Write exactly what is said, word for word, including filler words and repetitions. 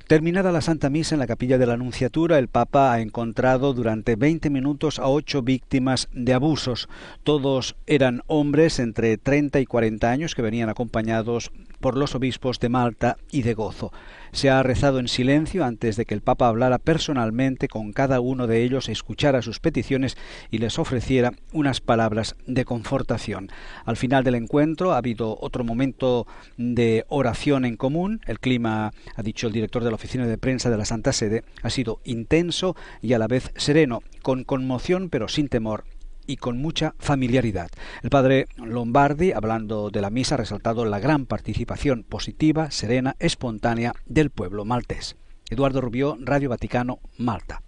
Terminada la Santa Misa en la Capilla de la Anunciatura, el Papa ha encontrado durante veinte minutos a ocho víctimas de abusos. Todos eran hombres entre treinta y cuarenta años que venían acompañados por los obispos de Malta y de Gozo. Se ha rezado en silencio antes de que el Papa hablara personalmente con cada uno de ellos, escuchara sus peticiones y les ofreciera unas palabras de confortación. Al final del encuentro ha habido otro momento de oración en común. El clima, ha dicho el director de la oficina de prensa de la Santa Sede, ha sido intenso y a la vez sereno, con conmoción pero sin temor y con mucha familiaridad. El padre Lombardi, hablando de la misa, ha resaltado la gran participación positiva, serena, espontánea del pueblo maltés. Eduardo Rubió, Radio Vaticano, Malta.